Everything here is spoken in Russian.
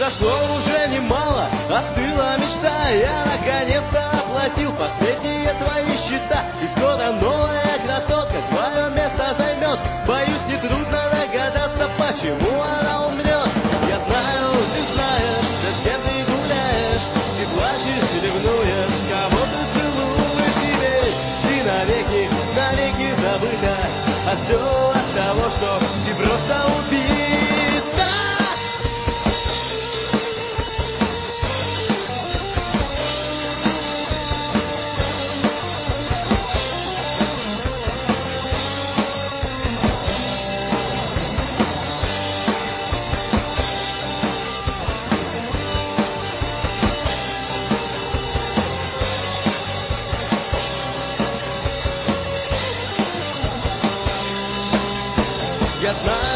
прошло уже немало, остыла мечта. Я наконец-то оплатил последние твои счета. И скоро новая красотка твое место займет. Боюсь, нетрудно догадаться, почему она умрет. Я знаю, ты знаешь, с кем ты гуляешь. Ты плачешь и ревнуешь, кого ты целуешь. Теперь ты навеки забыта. А все от того, что ты просто убита. Я знаю,